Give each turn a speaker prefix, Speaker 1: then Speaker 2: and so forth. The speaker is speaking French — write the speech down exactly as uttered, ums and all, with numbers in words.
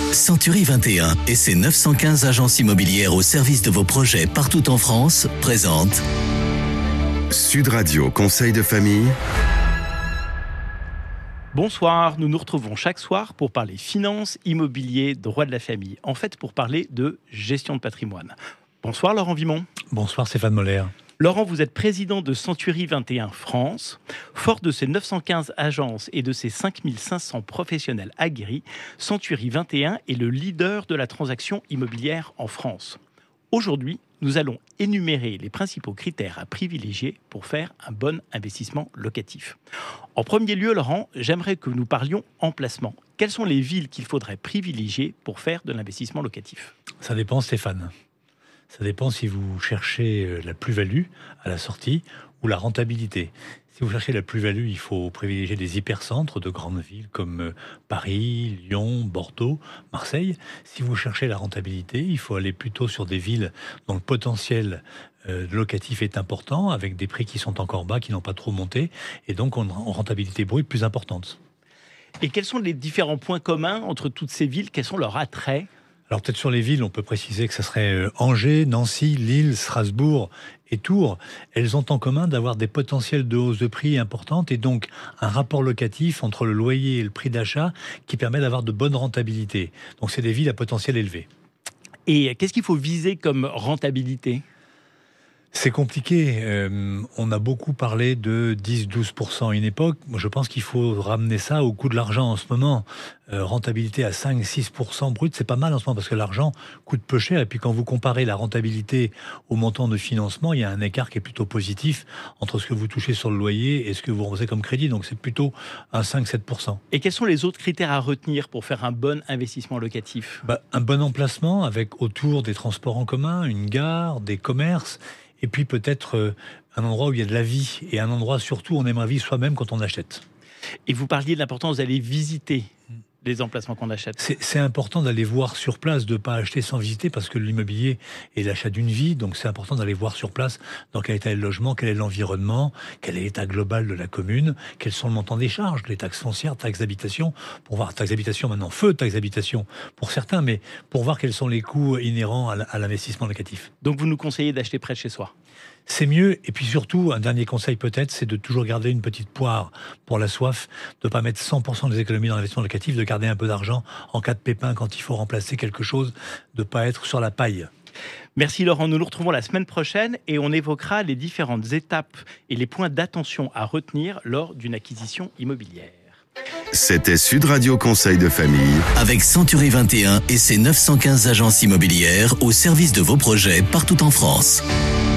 Speaker 1: Century vingt et un et ses neuf cent quinze agences immobilières au service de vos projets partout en France présentent
Speaker 2: Sud Radio Conseil de famille.
Speaker 3: Bonsoir, nous nous retrouvons chaque soir pour parler finances, immobilier, droit de la famille. En fait, pour parler de gestion de patrimoine. Bonsoir Laurent Vimont.
Speaker 4: Bonsoir Stéphane Moller.
Speaker 3: Laurent, vous êtes président de Century vingt et un France. Fort de ses neuf cent quinze agences et de ses cinq mille cinq cents professionnels aguerris, Century vingt et un est le leader de la transaction immobilière en France. Aujourd'hui, nous allons énumérer les principaux critères à privilégier pour faire un bon investissement locatif. En premier lieu, Laurent, j'aimerais que nous parlions emplacement. Quelles sont les villes qu'il faudrait privilégier pour faire de l'investissement locatif ?
Speaker 4: Ça dépend Stéphane. Ça dépend si vous cherchez la plus-value à la sortie ou la rentabilité. Si vous cherchez la plus-value, il faut privilégier des hypercentres de grandes villes comme Paris, Lyon, Bordeaux, Marseille. Si vous cherchez la rentabilité, il faut aller plutôt sur des villes dont le potentiel euh, locatif est important, avec des prix qui sont encore bas, qui n'ont pas trop monté, et donc en rentabilité brute plus importante.
Speaker 3: Et quels sont les différents points communs entre toutes ces villes ? Quels sont leurs attraits ?
Speaker 4: Alors peut-être sur les villes, on peut préciser que ça serait Angers, Nancy, Lille, Strasbourg et Tours. Elles ont en commun d'avoir des potentiels de hausse de prix importantes et donc un rapport locatif entre le loyer et le prix d'achat qui permet d'avoir de bonnes rentabilités. Donc c'est des villes à potentiel élevé.
Speaker 3: Et qu'est-ce qu'il faut viser comme rentabilité ?
Speaker 4: C'est compliqué. Euh, on a beaucoup parlé de dix à douze pour cent à une époque. Moi, je pense qu'il faut ramener ça au coût de l'argent en ce moment. Euh, rentabilité à cinq à six pour cent brut, c'est pas mal en ce moment parce que l'argent coûte peu cher. Et puis quand vous comparez la rentabilité au montant de financement, il y a un écart qui est plutôt positif entre ce que vous touchez sur le loyer et ce que vous remboursez comme crédit. Donc c'est plutôt un cinq à sept pour cent.
Speaker 3: Et quels sont les autres critères à retenir pour faire un bon investissement locatif ?
Speaker 4: Bah, un bon emplacement avec autour des transports en commun, une gare, des commerces. Et puis peut-être euh, un endroit où il y a de la vie, et un endroit surtout où on aimerait vivre soi-même quand on achète.
Speaker 3: Et vous parliez de l'importance d'aller visiter les emplacements qu'on achète.
Speaker 4: C'est, c'est important d'aller voir sur place, de ne pas acheter sans visiter, parce que l'immobilier est l'achat d'une vie, donc c'est important d'aller voir sur place dans quel état est le logement, quel est l'environnement, quel est l'état global de la commune, quels sont le montant des charges, les taxes foncières, taxes d'habitation, pour voir taxes d'habitation maintenant, feu taxes d'habitation pour certains, mais pour voir quels sont les coûts inhérents à l'investissement locatif.
Speaker 3: Donc vous nous conseillez d'acheter près de chez soi ?
Speaker 4: C'est mieux, et puis surtout, un dernier conseil peut-être, c'est de toujours garder une petite poire pour la soif, de ne pas mettre cent pour cent des économies dans l'investissement locatif, de garder un peu d'argent en cas de pépin quand il faut remplacer quelque chose, de ne pas être sur la paille.
Speaker 3: Merci Laurent, nous nous retrouvons la semaine prochaine et on évoquera les différentes étapes et les points d'attention à retenir lors d'une acquisition immobilière.
Speaker 2: C'était Sud Radio Conseil de famille.
Speaker 1: avec Century vingt et un et ses neuf cent quinze agences immobilières au service de vos projets partout en France.